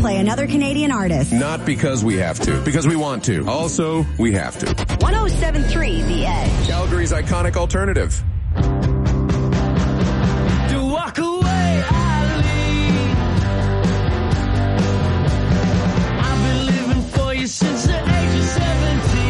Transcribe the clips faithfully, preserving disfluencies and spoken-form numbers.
play another Canadian artist. Not because we have to, because we want to. Also, we have to. one oh seven point three The Edge. Calgary's iconic alternative. To walk away, Ali. I've been living for you since the age of seventeen.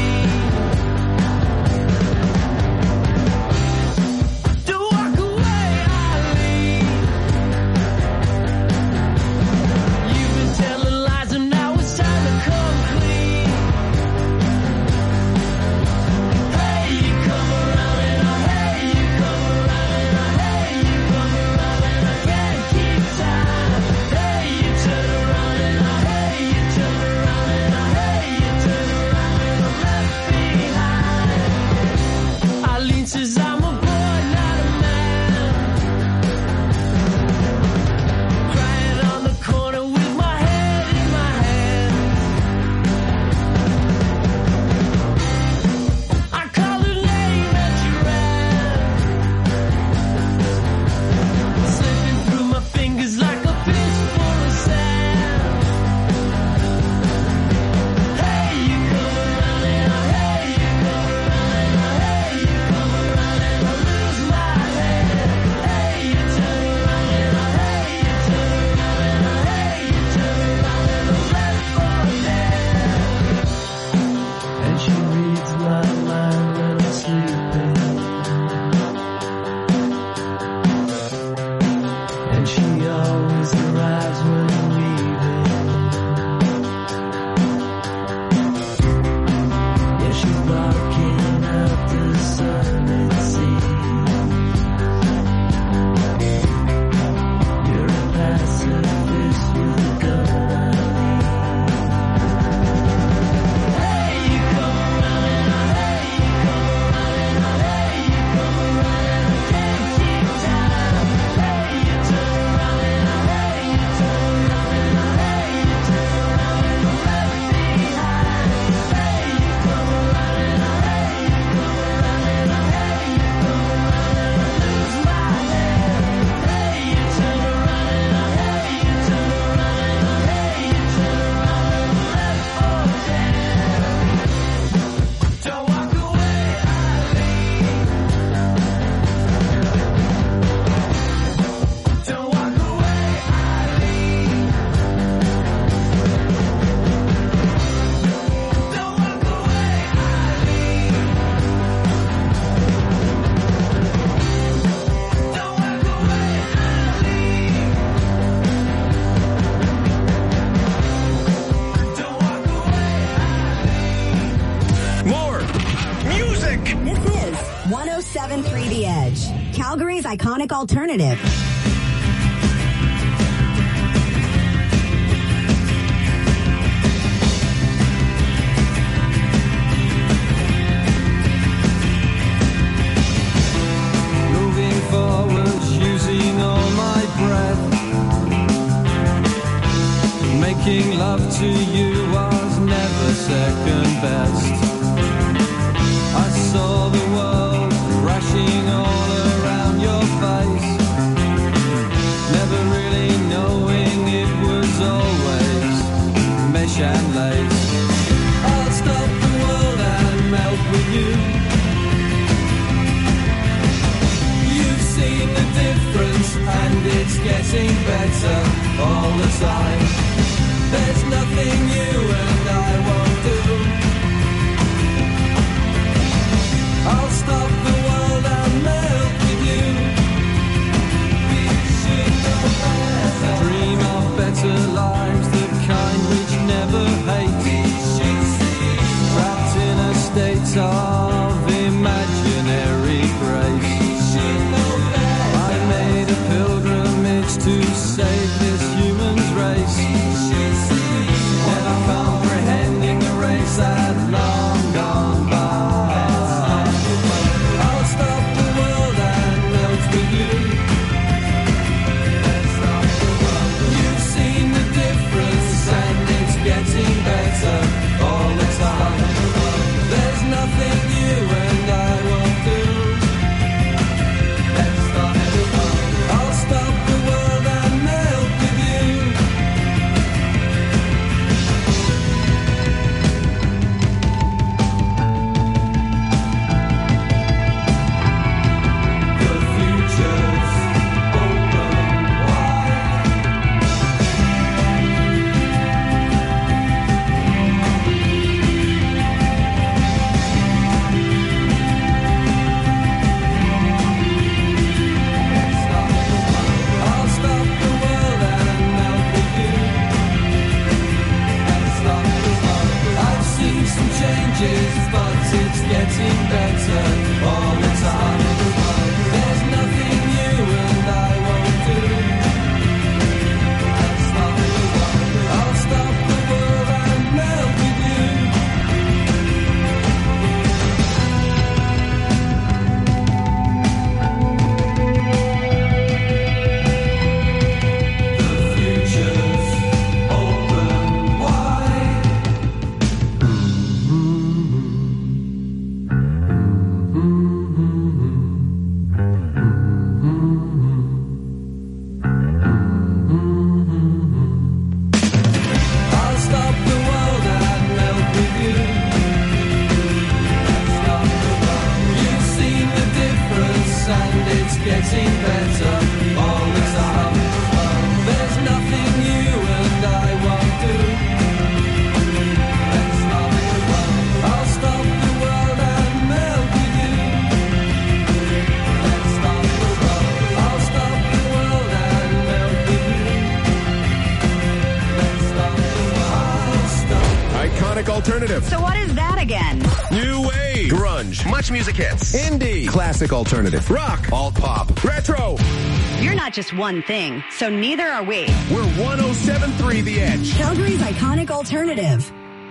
Calgary's iconic alternative. Moving forward, using all my breath. Making love to you was never second best. I saw the world crashing all around your face, never really knowing it was always mesh and lace. I'll stop the world and melt with you. You've seen the difference and it's getting better all the time. There's nothing you and I won't do. I'll stop the world and melt with you. We should know better. Dream of better lives, the kind which never hate. We should see. Trapped in a state of imaginary grace. We should know better. I made a pilgrimage to save this human's race. We should see. Never comprehending the race that long gone by. All the time. There's nothing you and I won't do. Let's start it. I'll stop the world and melt alternative. So what is that again? New wave. Grunge. Much music hits. Indie. Classic alternative. Rock. Alt pop. Retro. You're not just one thing, so neither are we. We're one oh seven point three The Edge. Calgary's iconic alternative.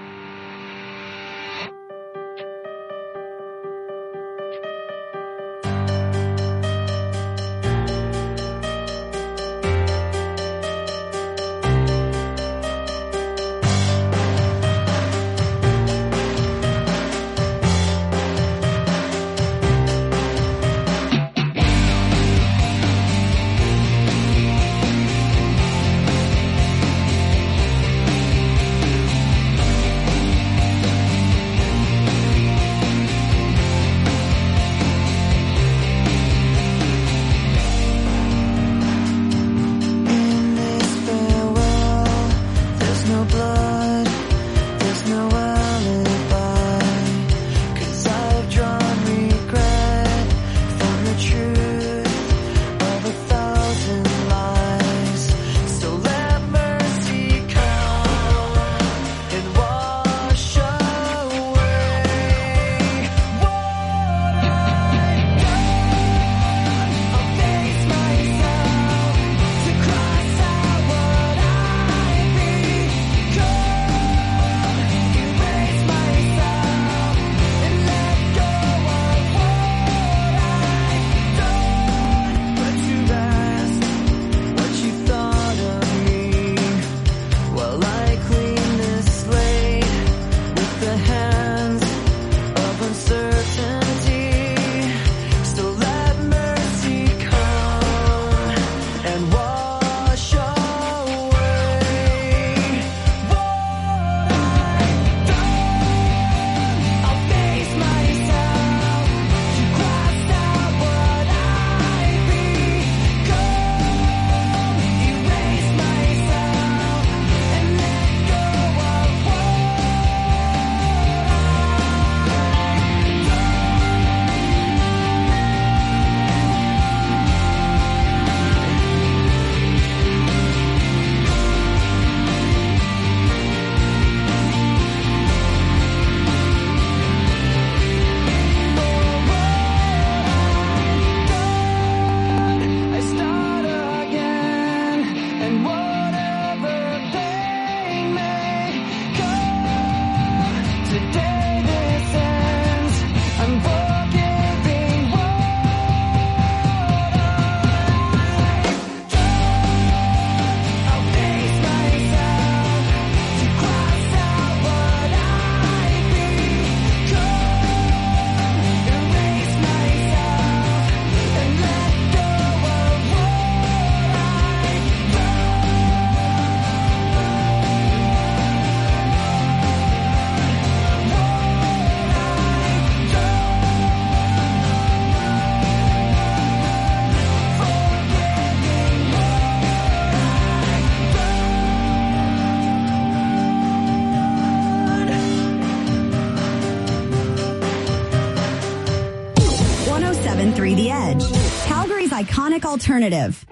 one oh seven point three The Edge, Calgary's iconic alternative.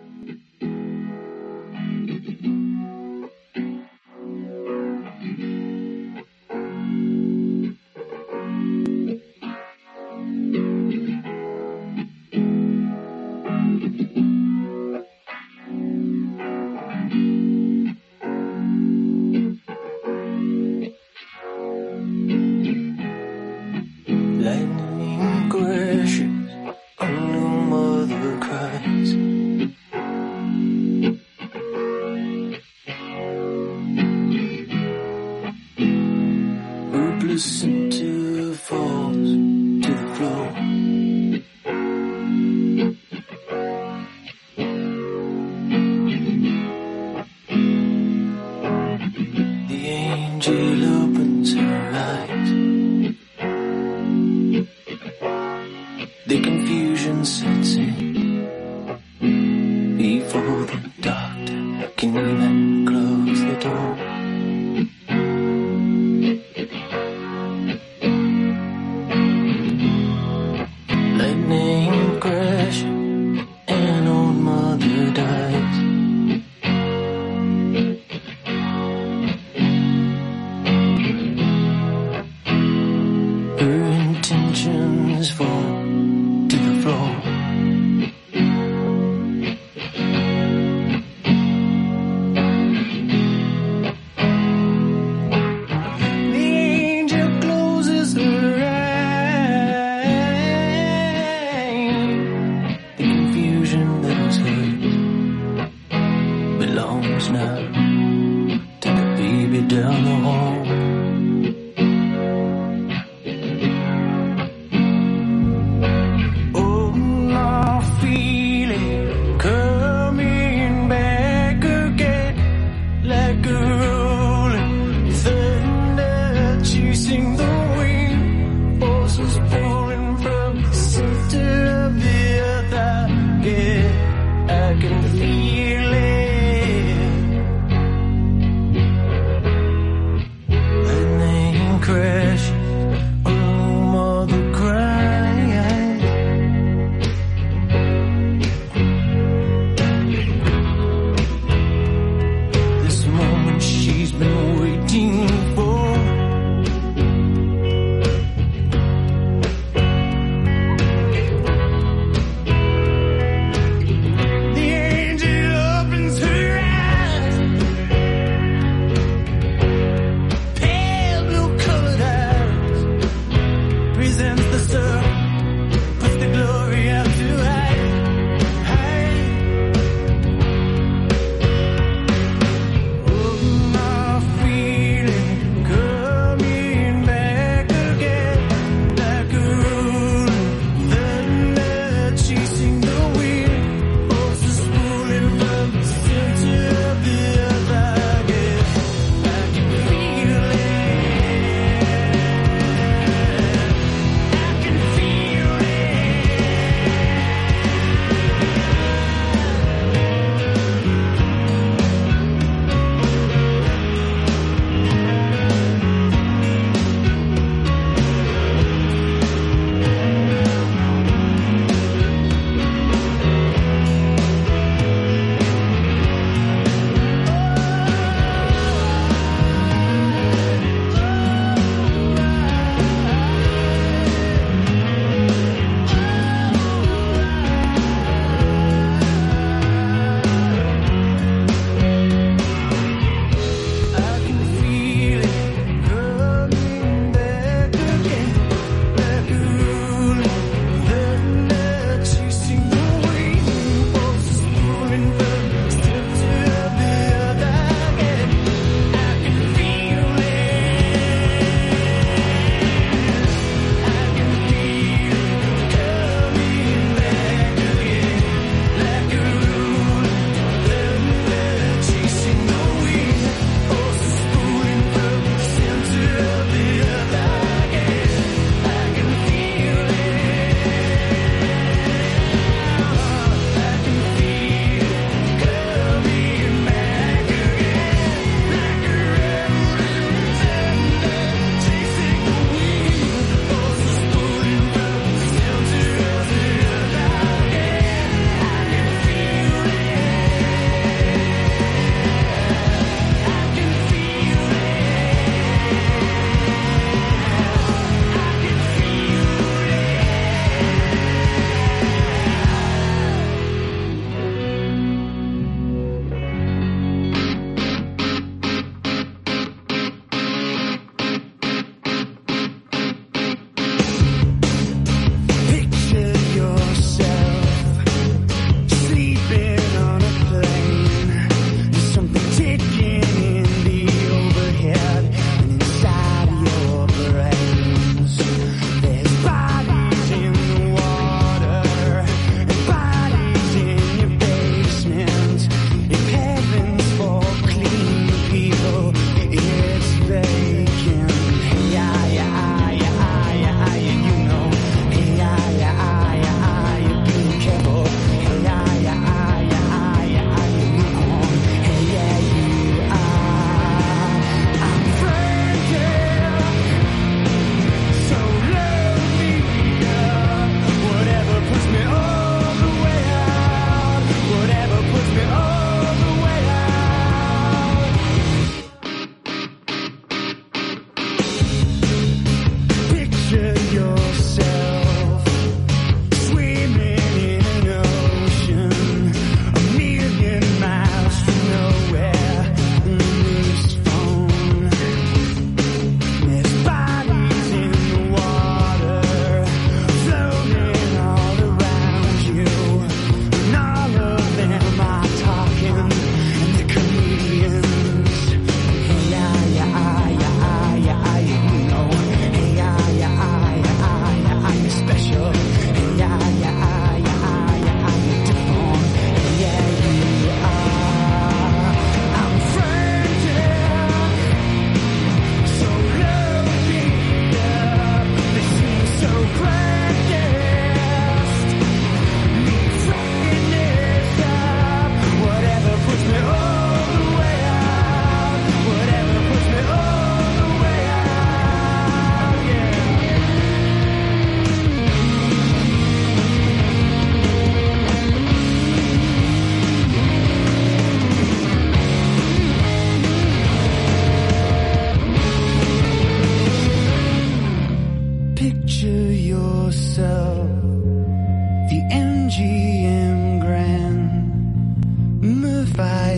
Listen to falls to the floor. The angel opens her eyes. The confusion sets in before the doctor can even close the door. stairs now. Take a baby down the hall. I can feel it.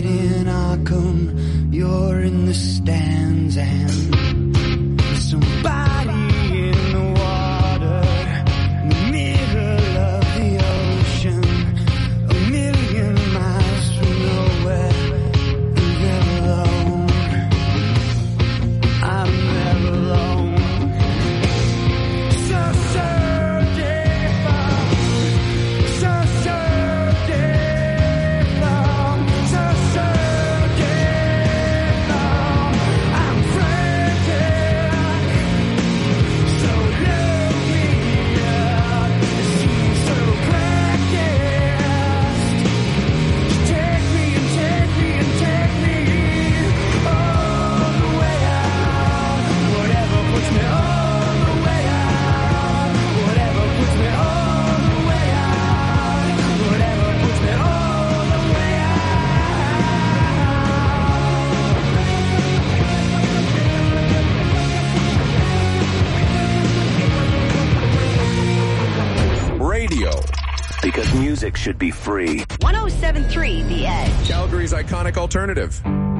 night in Arkham, you're in the stands and there's somebody in the water, in the middle of the ocean, a million miles from nowhere, and they're alone. I'm never alone. So, so different, so, so different, so, so different. I'm frantic, so look me up. It seems so practiced. Take me and take me and take me all the way out. Whatever puts me all the way out. Whatever puts me all the way out. Whatever puts me all the way Radio. Because music should be free. one oh seven point three The Edge. Calgary's iconic alternative.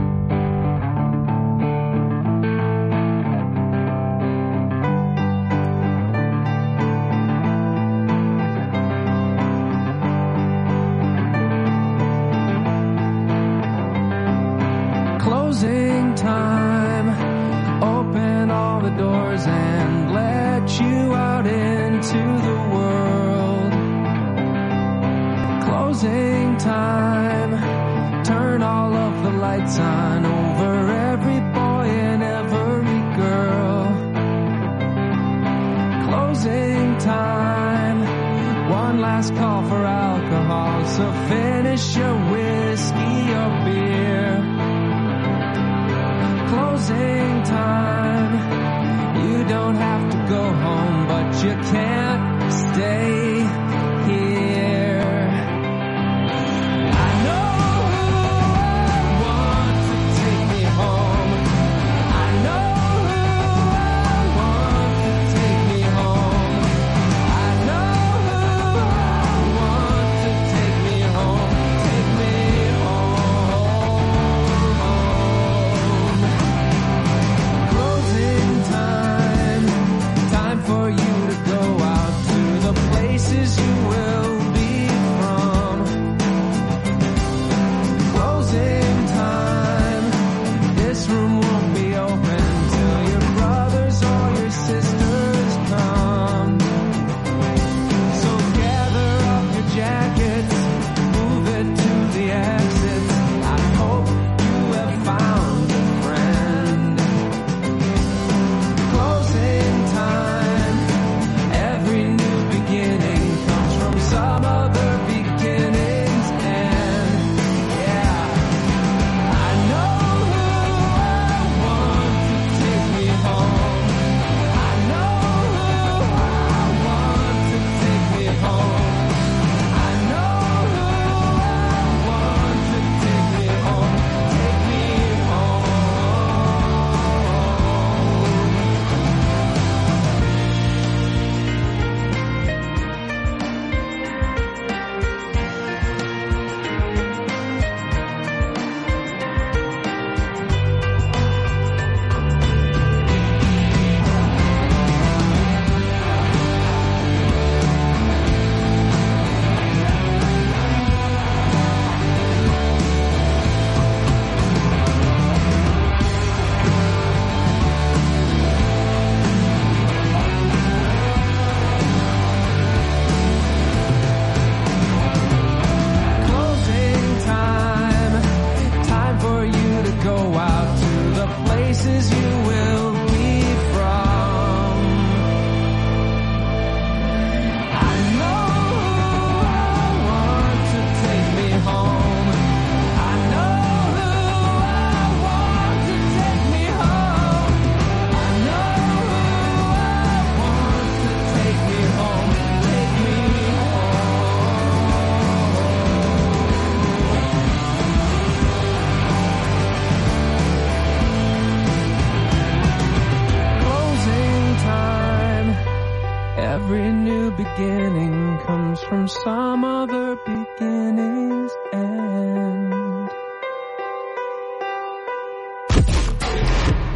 Closing time. Open all the doors and let you out into the world. Closing time. Turn all of the lights on over every boy and every girl. Closing time. One last call for alcohol, so finish your whiskey or beer. Closing time. You don't have to go home, but you can't stay here. I know who I want to take me home. I know who I want to take me home. I know who I want to take me home. Take me home. Closing time. Time for you to go out.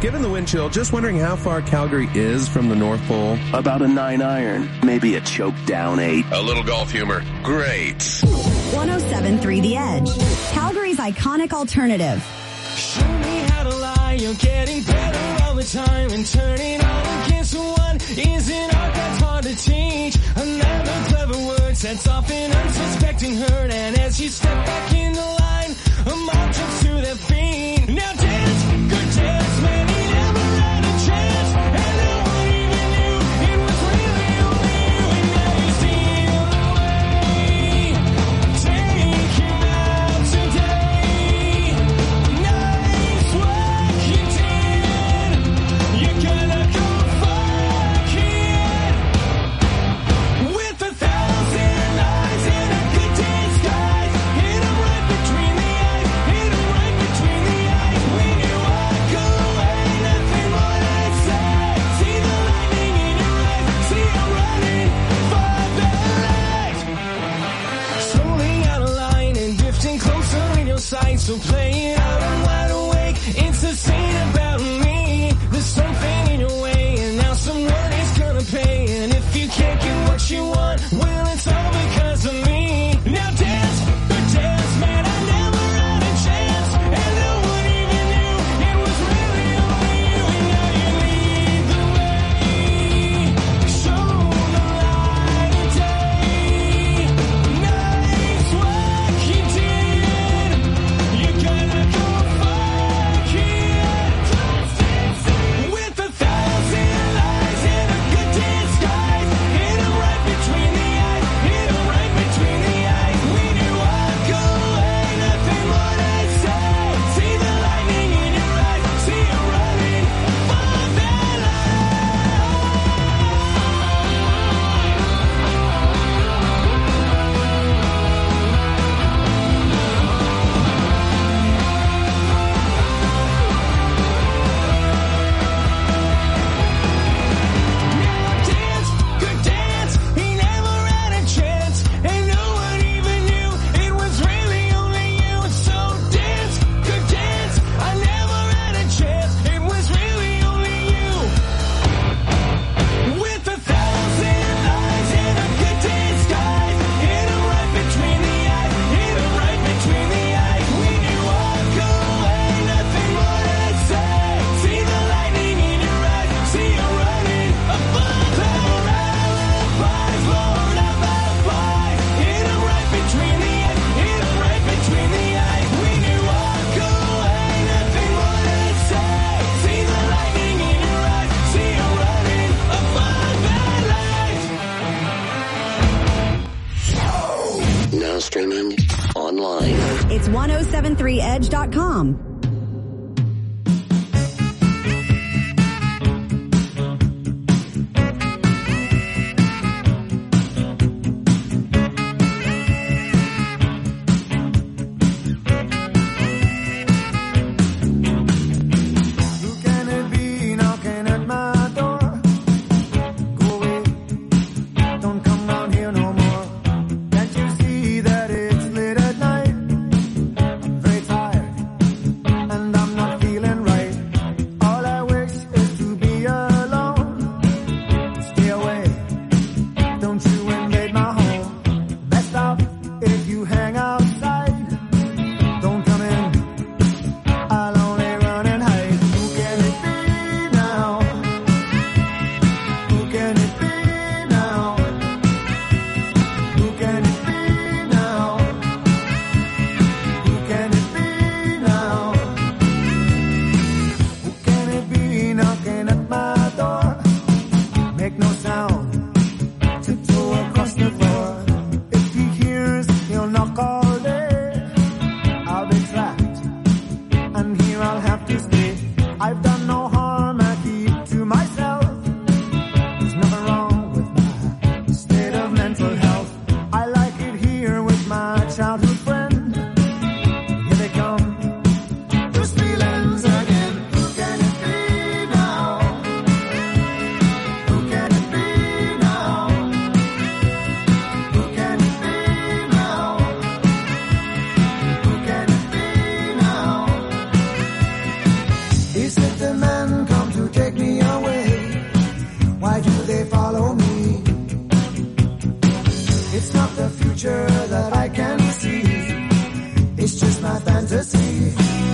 Given the wind chill, just wondering how far Calgary is from the North Pole. About a nine iron, maybe a choked down eight. A little golf humor. Great. one oh seven point three The Edge, Calgary's iconic alternative. Show me how to lie, you're getting better all the time, and turning all against one is an art that's hard to teach. Another clever word sets off an unsuspecting hurt, and as you step back in the line, a mob jumps to their feet. Now dance, good dance, man, he never had a chance, and no one even knew it was really only you, and now you steal away. Take him out today. Nice work you did. You're gonna go fuck it. With a thousand eyes and a good disguise, hit 'em right between the eyes, hit 'em right between the eyes. When you walk away, nothing more to say. See the lightning in your eyes, see you running for the light. Slowly out of line and drifting closer in your sight, so play it out, I'm wide awake. It's the scene about me. There's something in your way, and now someone is gonna pay. And if you can't get what you want, well, it's all because of me. Now dance, but dance, man, I never had a chance, and no one even knew it was really only you, and now you lead the way. Show the light of day. Nice work you did. You're gonna go fuck it. With a thousand eyes and a good disguise, hit 'em right between the eyes, hit 'em right between the eyes. When you walk away, nothing more to say. See the lightning in your eyes, see you running for their dance, good dance, he never had a chance, and no one even knew it was really only you. So dance, good dance, I never had a chance, it was really only you. With a thousand eyes and a good disguise, hit 'em right between the eyes, hit 'em right between the eyes. When you walk away, nothing more to say. See the lightning in your eyes, see you running above the alibis, Lord of the flies. Hit 'em right between the eyes, hit 'em right between the eyes. When you walk away, nothing more to say. See the lightning in your eyes, see you running above the light. Now streaming online. It's ten seventy-three edge dot com. Who can it be knocking at my door? Go away, don't come round here no more. Can't you see that it's late at night? I'm very tired, future that I can see. It's just my fantasy.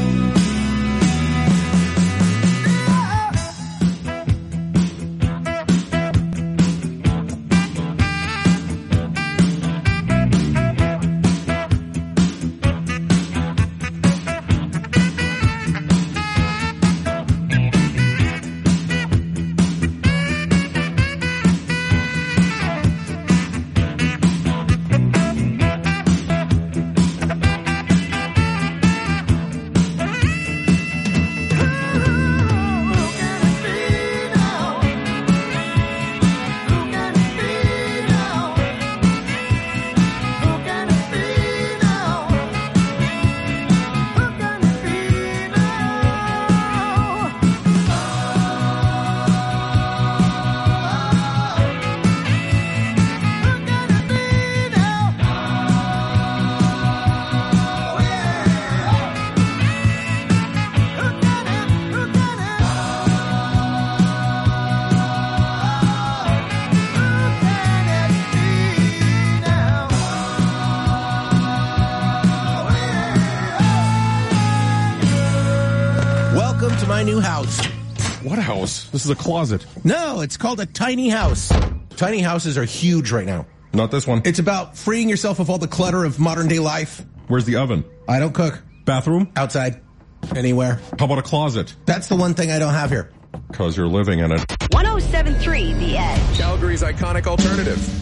New house. What house? This is a closet. No, it's called a tiny house. Tiny houses are huge right now. Not this one. It's about freeing yourself of all the clutter of modern day life. Where's the oven? I don't cook. Bathroom? Outside. Anywhere. How about a closet? That's the one thing I don't have here. Because you're living in it. one oh seven point three The Edge. Calgary's iconic alternative.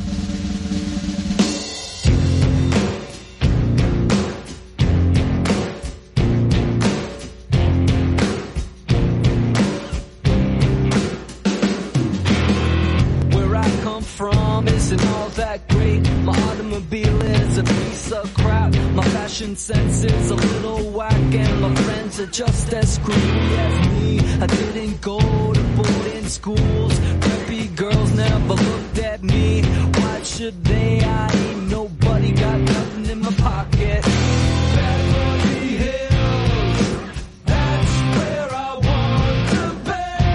Isn't all that great. My automobile is a piece of crap. My fashion sense is a little whack, and my friends are just as screwy as me. I didn't go to boarding schools. Preppy girls never looked at me. Why should they? I ain't nobody, got nothing in my pocket. Beverly Hills, that's where I want to be.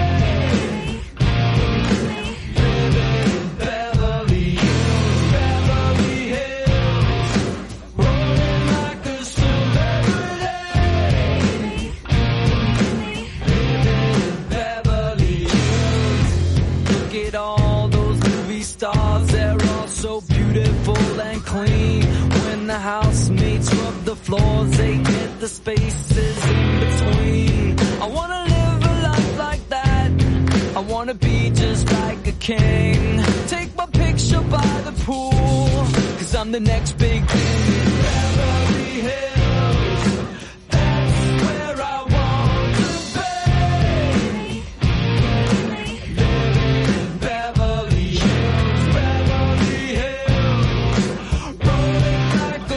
Living in Beverly Hills, Beverly Hills, rolling like a celebrity. Living in Beverly Hills, look at all those movie stars, they're all so beautiful and clean. When the housemates rub the floors, they get the spaces in between. I wanna live a life like that. I wanna be just like a king. Take my picture by the pool, cause I'm the next big thing in Beverly Hills. That's where I want to be. Living in Beverly Hills, Beverly Hills, rolling like a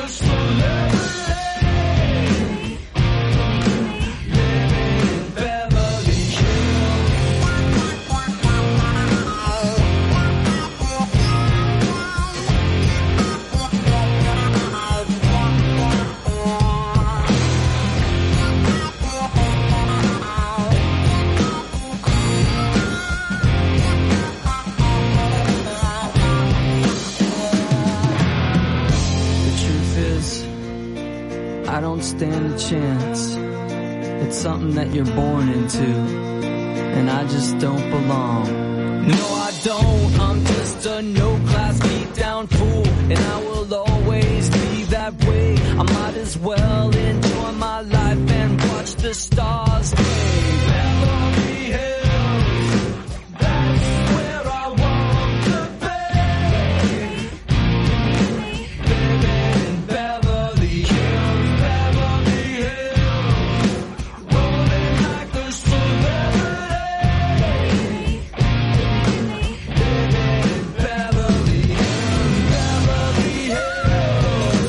celebrity. Living in Beverly The truth is, I don't stand a chance. It's something that you're born into, and I just don't belong. No, I don't. I'm just a no-class beat-down fool, and I will always be that way. I might as well enjoy my life and watch the stars play. Beverly Hills, that's where I want to be. Living in Beverly Hills, Beverly Hills, rolling like a celebrity. Living in Beverly Hills, Beverly Hills.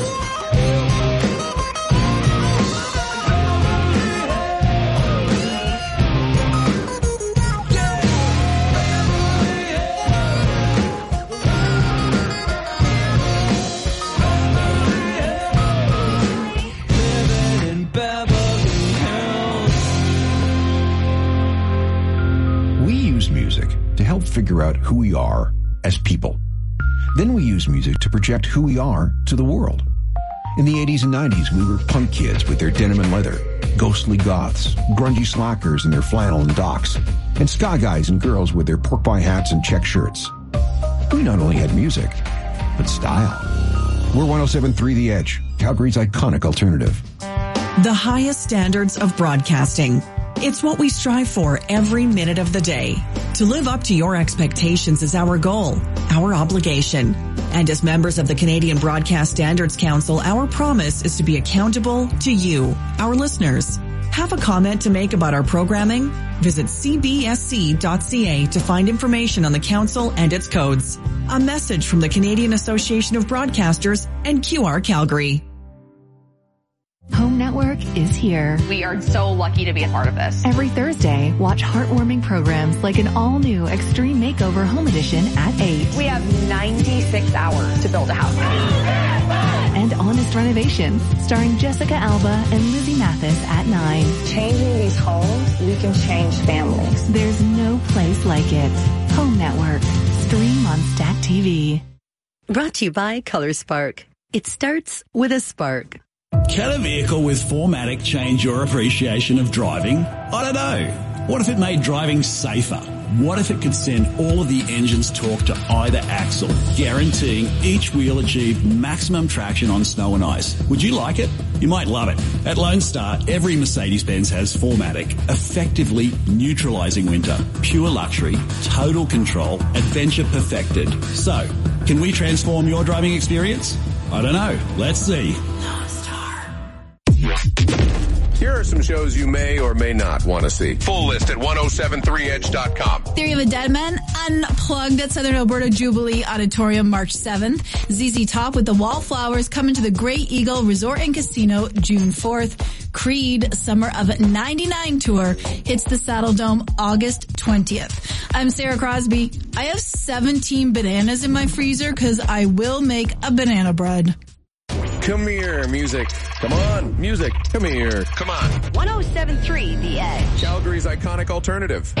Living in Beverly Hills. We use music to help figure out who we are as people. Then we use music to project who we are to the world. In the eighties and nineties, we were punk kids with their denim and leather, ghostly goths, grungy slackers in their flannel and docks, and ska guys and girls with their pork pie hats and check shirts. We not only had music, but style. We're one oh seven point three The Edge, Calgary's iconic alternative. The highest standards of broadcasting. It's what we strive for every minute of the day. To live up to your expectations is our goal, our obligation. And as members of the Canadian Broadcast Standards Council, our promise is to be accountable to you, our listeners. Have a comment to make about our programming? Visit c b s c dot c a to find information on the council and its codes. A message from the Canadian Association of Broadcasters and Q R Calgary. Home Network is here. We are so lucky to be a part of this. Every Thursday, watch heartwarming programs like an all-new Extreme Makeover Home Edition at eight. We have ninety-six hours to build a house. And Honest Renovations, starring Jessica Alba and Lizzie Mathis at nine. Changing these homes, we can change families. There's no place like it. Home Network. Stream on Stack T V. Brought to you by Color Spark. It starts with a spark. Can a vehicle with four matic change your appreciation of driving? I don't know. What if it made driving safer? What if it could send all of the engine's torque to either axle, guaranteeing each wheel achieve maximum traction on snow and ice? Would you like it? You might love it. At Lone Star, every Mercedes-Benz has four matic, effectively neutralizing winter. Pure luxury, total control, adventure perfected. So, can we transform your driving experience? I don't know. Let's see. Here are some shows you may or may not want to see. Full list at ten seventy-three edge dot com. Theory of a Dead Man, Unplugged at Southern Alberta Jubilee Auditorium March seventh. Z Z Top with the Wallflowers coming to the Great Eagle Resort and Casino June fourth. Creed Summer of ninety-nine tour hits the Saddle Dome August twentieth. I'm Sarah Crosby. I have seventeen bananas in my freezer because I will make a banana bread. Come here, music. Come on, music. Come here. Come on. one oh seven point three The Edge. Calgary's iconic alternative.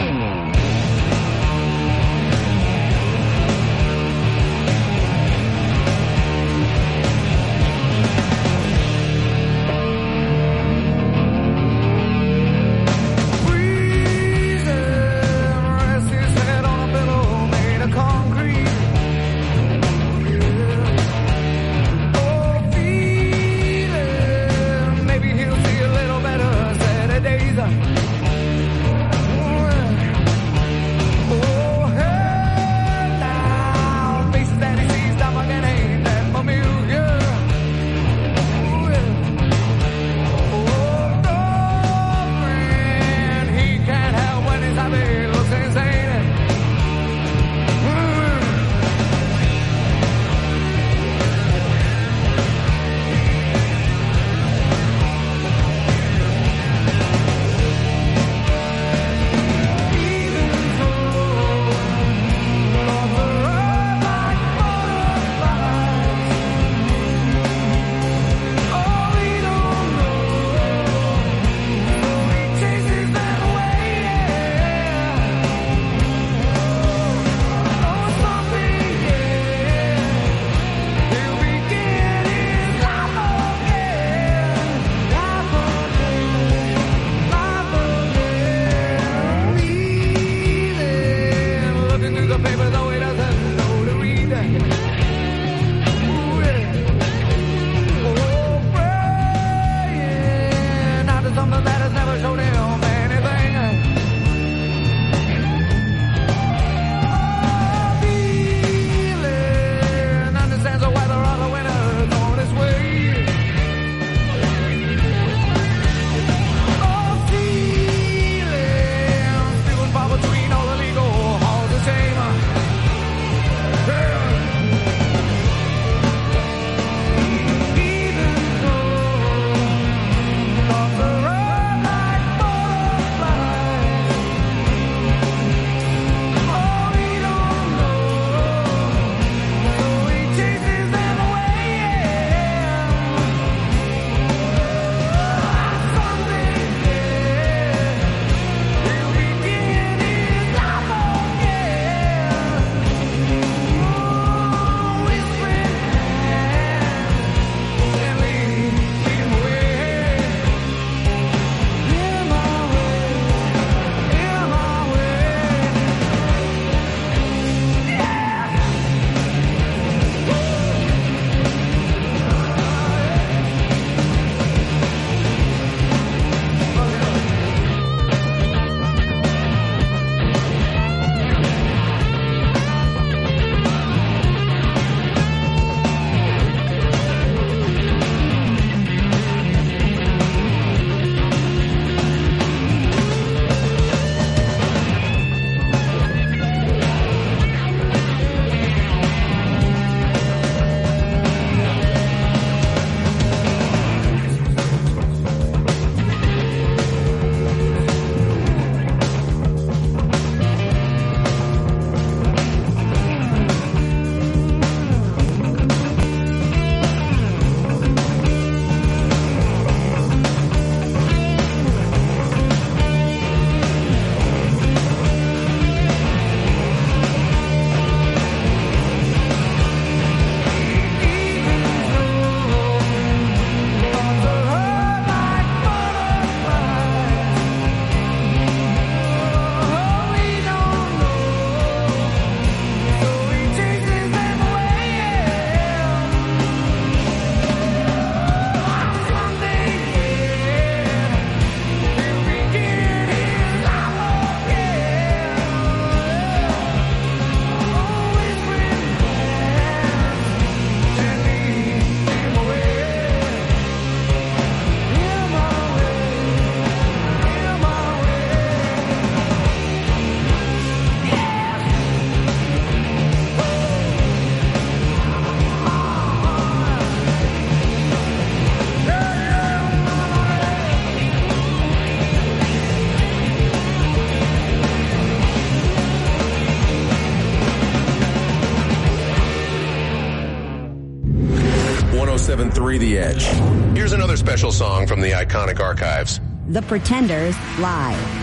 seven point three The Edge. Here's another special song from the iconic archives. The Pretenders live.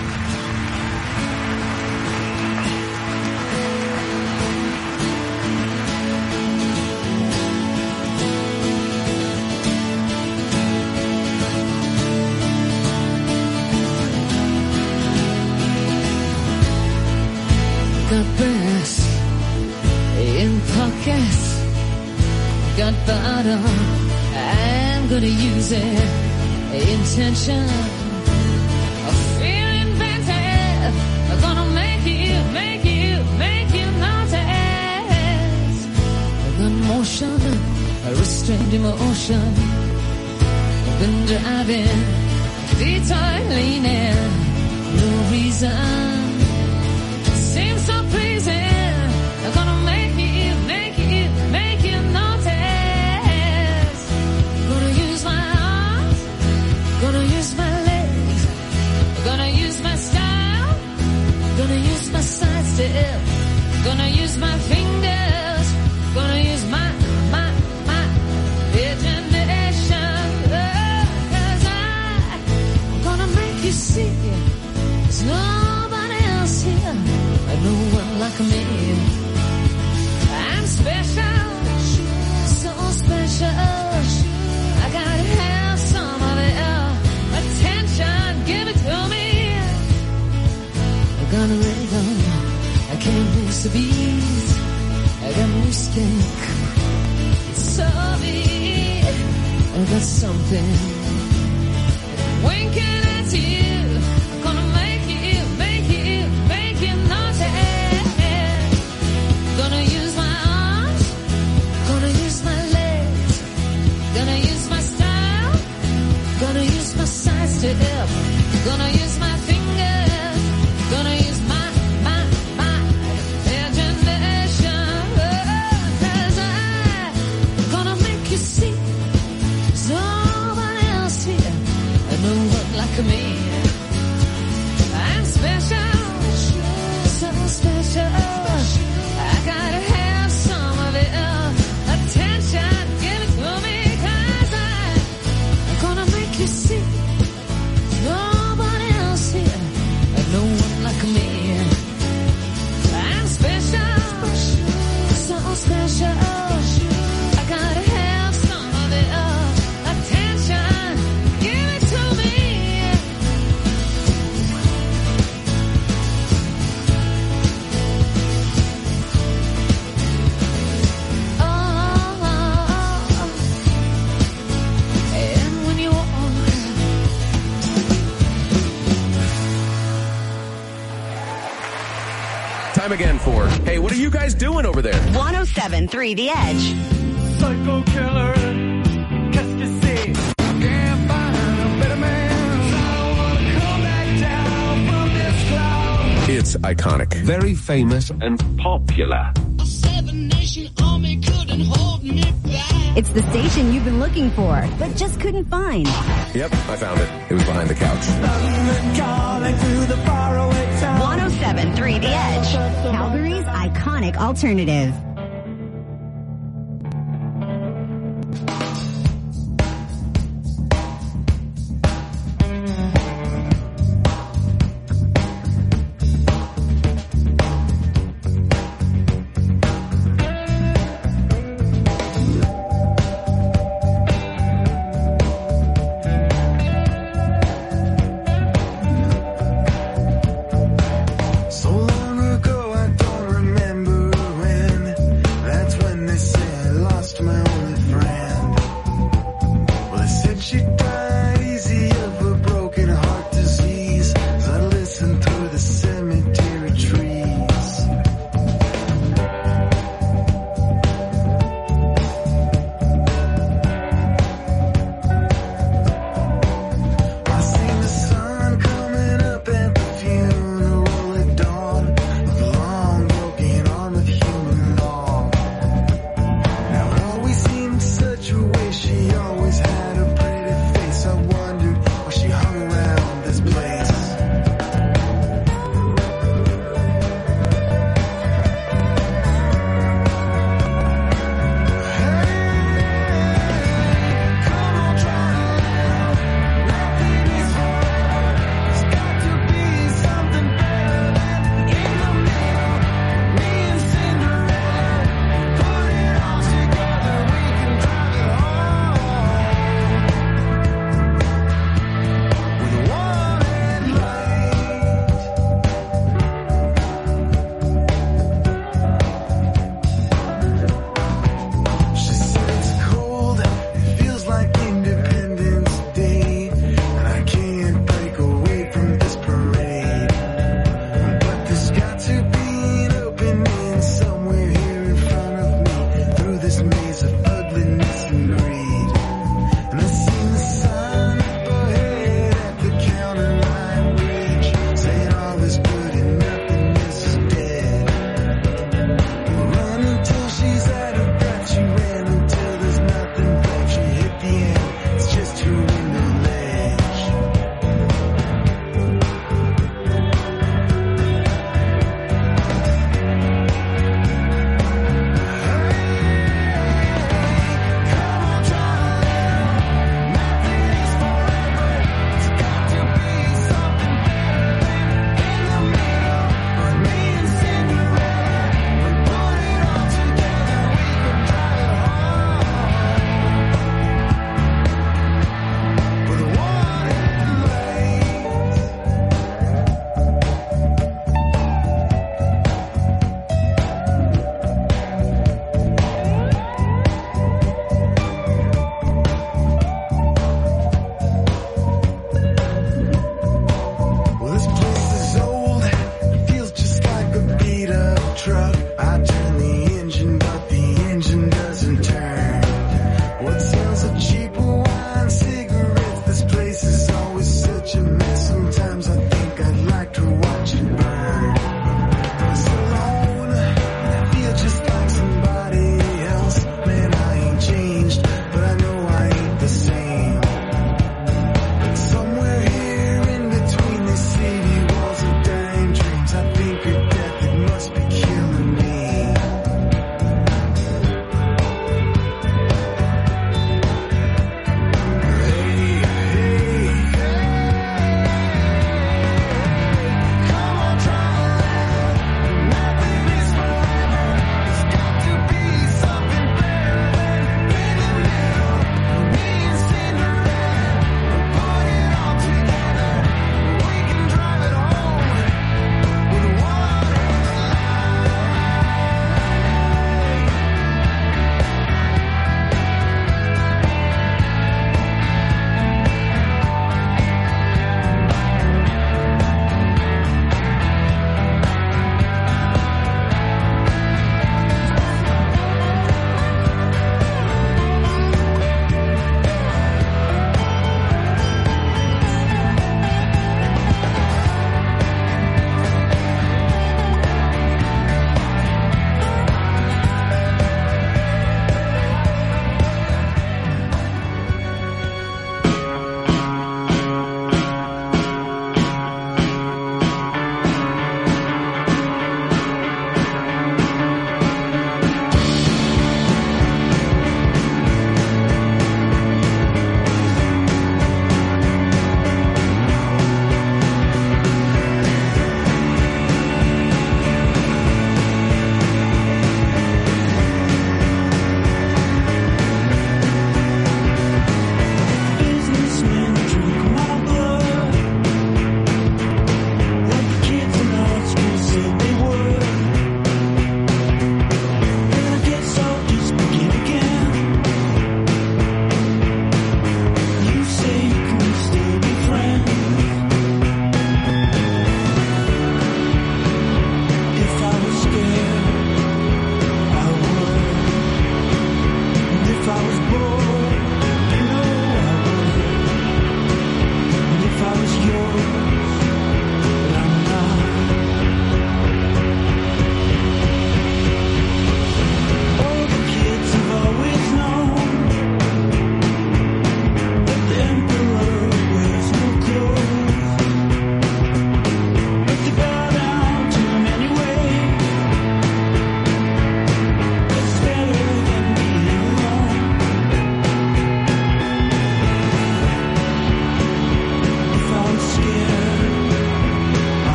Got brass in pockets, got bottom, I'm gonna use it. Intention of feeling inventive, I'm gonna make you, make you, make you notice. I got motion, a restrained emotion. I've been driving, feet are leaning, no reason. Seems so pleasing. I'm gonna make you, make you, make you notice. Gonna use my arms, gonna use my legs, gonna use my style, gonna use my side step, gonna use my fingers, gonna use my, my, my imagination. Oh, 'cause I'm gonna make you see there's nobody else here. No one like me. I'm special, so special. I gotta have some of it. Attention, give it to me. I got a rhythm, I can't miss a beat. I got mystic, it's so big. I got something winking at you. I'm gonna make you, make you, make you notice. Gonna use my arms, gonna use my legs, gonna use my style, gonna use my side step, gonna use my fingers, gonna use my, my, my imagination. Oh, 'cause I'm gonna make you see there's nobody else here. No one like me. I'm special, so special. I gotta have some of it. Attention, give it to me, 'cause I'm gonna make you see nobody else here, and no one like me. I'm special, so special. I gotta have some of it. Attention, give it to me. Time again for, hey, what are you guys doing over there? one oh seven point three The Edge. Psycho killer, qu'est-ce que c'est? Can't find a better man. I wanna come back down from this cloud. It's iconic. Very famous and popular. A seven-nation army couldn't hold me back. It's the station you've been looking for, but just couldn't find. Yep, I found it. It was behind the couch. one oh seven point three The Edge. Calgary's iconic alternative. So long ago, I don't remember when.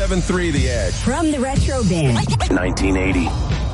seven three The Edge. From the Retro Bin. nineteen eighty.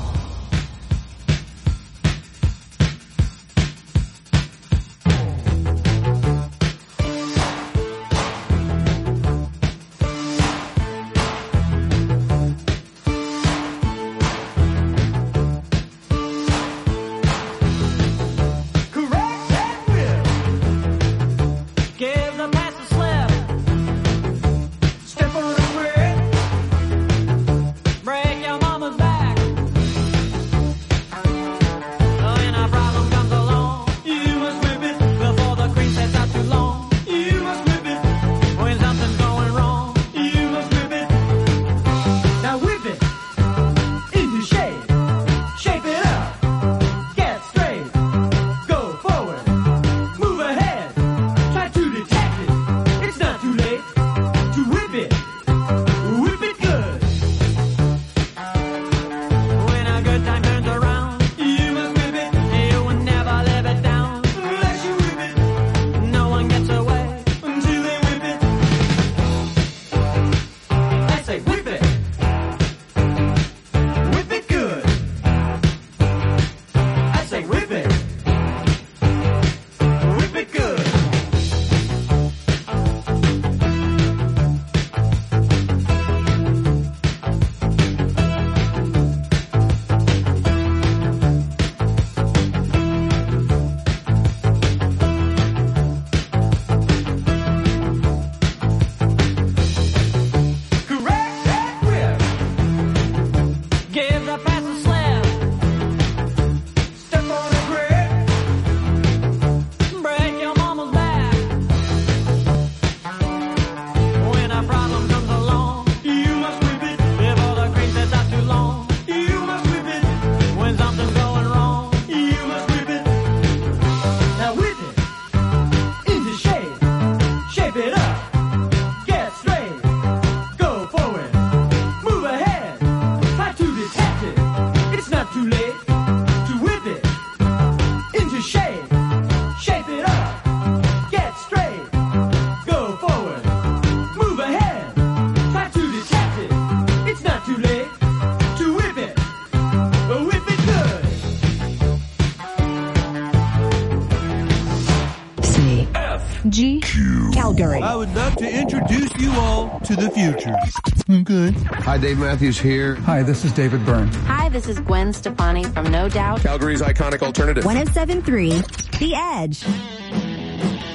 G. Calgary. I would love to introduce you all to the future. Okay. Hi, Dave Matthews here. Hi, this is David Byrne. Hi, this is Gwen Stefani from No Doubt. Calgary's iconic alternative. one oh seven point three The Edge.